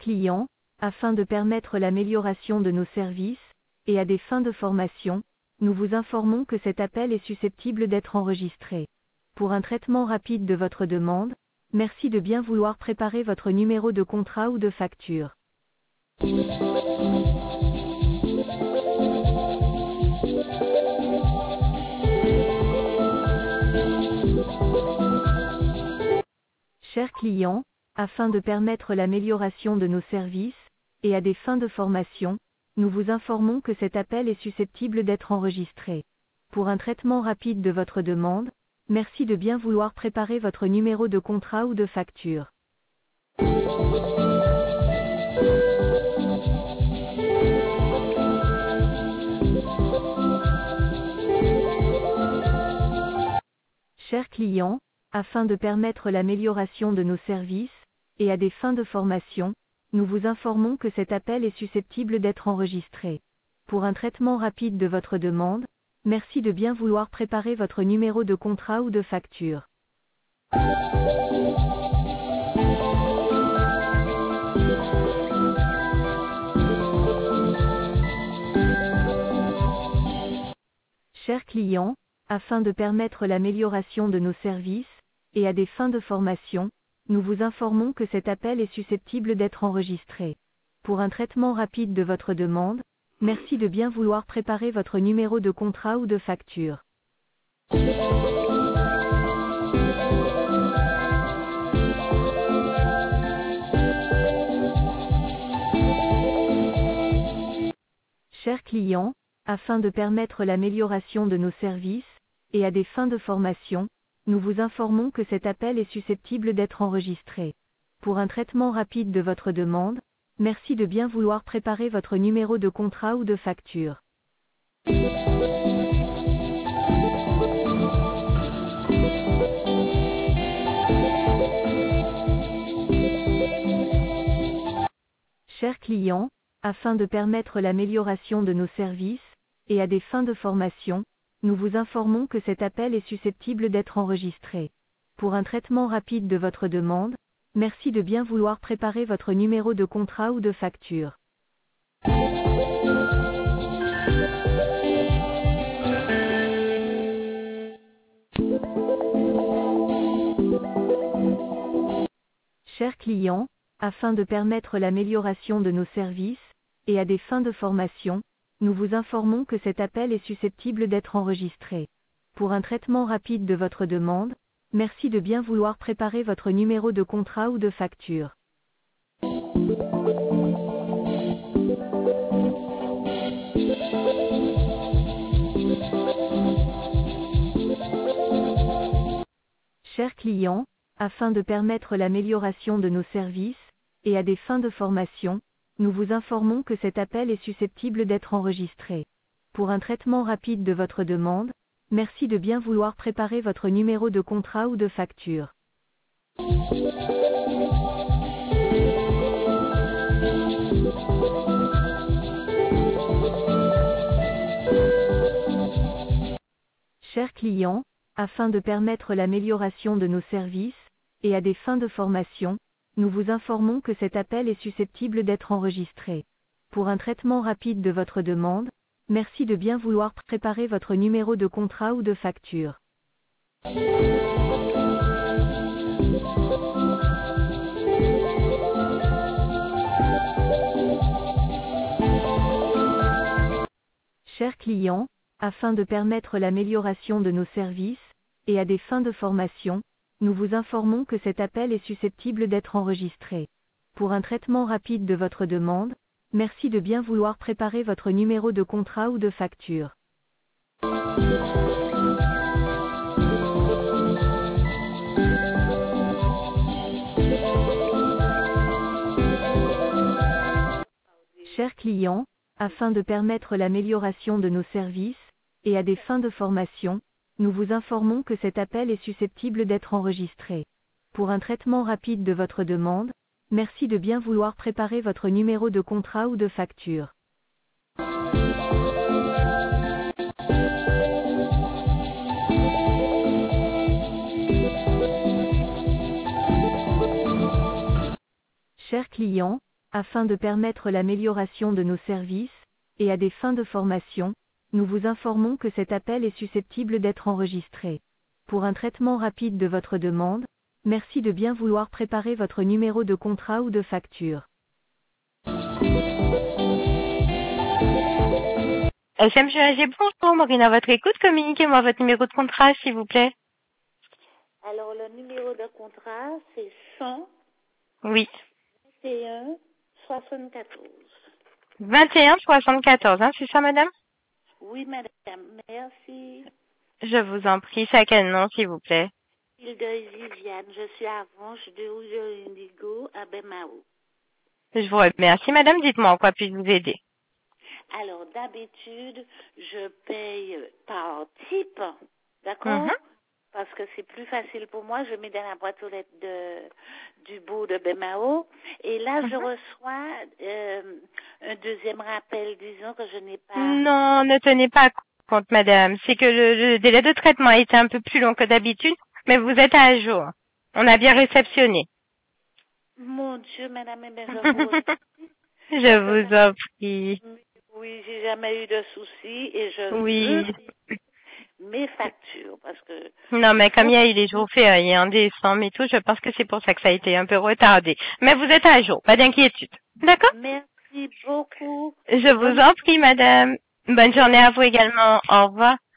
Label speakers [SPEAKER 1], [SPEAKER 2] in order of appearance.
[SPEAKER 1] client, afin de permettre l'amélioration de nos services, et à des fins de formation, nous vous informons que cet appel est susceptible d'être enregistré. Pour un traitement rapide de votre demande, merci de bien vouloir préparer votre numéro de contrat ou de facture. Chers clients, afin de permettre l'amélioration de nos services, et à des fins de formation, nous vous informons que cet appel est susceptible d'être enregistré. Pour un traitement rapide de votre demande, merci de bien vouloir préparer votre numéro de contrat ou de facture. Chers clients, afin de permettre l'amélioration de nos services, et à des fins de formation, nous vous informons que cet appel est susceptible d'être enregistré. Pour un traitement rapide de votre demande, merci de bien vouloir préparer votre numéro de contrat ou de facture. Chers clients, afin de permettre l'amélioration de nos services, et à des fins de formation, nous vous informons que cet appel est susceptible d'être enregistré. Pour un traitement rapide de votre demande, merci de bien vouloir préparer votre numéro de contrat ou de facture. Chers clients, afin de permettre l'amélioration de nos services, et à des fins de formation, nous vous informons que cet appel est susceptible d'être enregistré. Pour un traitement rapide de votre demande, merci de bien vouloir préparer votre numéro de contrat ou de facture. Chers clients, afin de permettre l'amélioration de nos services, et à des fins de formation, nous vous informons que cet appel est susceptible d'être enregistré. Pour un traitement rapide de votre demande, merci de bien vouloir préparer votre numéro de contrat ou de facture. Chers clients, afin de permettre l'amélioration de nos services, et à des fins de formation, nous vous informons que cet appel est susceptible d'être enregistré. Pour un traitement rapide de votre demande, merci de bien vouloir préparer votre numéro de contrat ou de facture. Chers clients, afin de permettre l'amélioration de nos services, et à des fins de formation, nous vous informons que cet appel est susceptible d'être enregistré. Pour un traitement rapide de votre demande, merci de bien vouloir préparer votre numéro de contrat ou de facture. Chers clients, afin de permettre l'amélioration de nos services, et à des fins de formation, nous vous informons que cet appel est susceptible d'être enregistré. Pour un traitement rapide de votre demande, merci de bien vouloir préparer votre numéro de contrat ou de facture. Chers clients, afin de permettre l'amélioration de nos services, et à des fins de formation, nous vous informons que cet appel est susceptible d'être enregistré. Pour un traitement rapide de votre demande, merci de bien vouloir préparer votre numéro de contrat ou de facture. Chers clients, afin de permettre l'amélioration de nos services, et à des fins de formation, nous vous informons que cet appel est susceptible d'être enregistré. Pour un traitement rapide de votre demande, merci de bien vouloir préparer votre numéro de contrat ou de facture. Chers clients, afin de permettre l'amélioration de nos services, et à des fins de formation, nous vous informons que cet appel est susceptible d'être enregistré. Pour un traitement rapide de votre demande, merci de bien vouloir préparer votre numéro de contrat ou de facture.
[SPEAKER 2] SMGAG, bonjour, Maureen à votre écoute. Communiquez-moi votre numéro de contrat, s'il vous plaît.
[SPEAKER 3] Alors, le numéro de contrat, c'est
[SPEAKER 2] Oui.
[SPEAKER 3] 121 74.
[SPEAKER 2] 21 74, hein, c'est ça, madame?
[SPEAKER 3] Oui, madame, merci.
[SPEAKER 2] Je vous en prie, c'est à quel nom, s'il vous plaît?
[SPEAKER 3] Hilde Viviane, je suis à Vanche de Rouge Indigo à Bemao.
[SPEAKER 2] Je vous remercie, madame. Dites-moi en quoi puis-je vous aider.
[SPEAKER 3] Alors, d'habitude, je paye par type, d'accord?
[SPEAKER 2] Mhm.
[SPEAKER 3] Parce que c'est plus facile pour moi. Je mets dans la boîte aux lettres du bout de Bemao. Et là, je reçois un deuxième rappel disant que je n'ai pas...
[SPEAKER 2] Non, ne tenez pas compte, madame. C'est que le délai de traitement a été un peu plus long que d'habitude, mais vous êtes à jour. On a bien réceptionné.
[SPEAKER 3] Mon Dieu, madame, eh bien, je vous remercie.
[SPEAKER 2] Je vous en prie.
[SPEAKER 3] Oui, j'ai jamais eu de soucis et je veux
[SPEAKER 2] Oui.
[SPEAKER 3] mes factures parce que...
[SPEAKER 2] Non, mais comme il y a eu les jours fériés en décembre et tout, je pense que c'est pour ça que ça a été un peu retardé. Mais vous êtes à jour, pas d'inquiétude. D'accord?
[SPEAKER 3] Merci beaucoup.
[SPEAKER 2] Je vous en prie, madame. Bonne journée à vous également. Au revoir.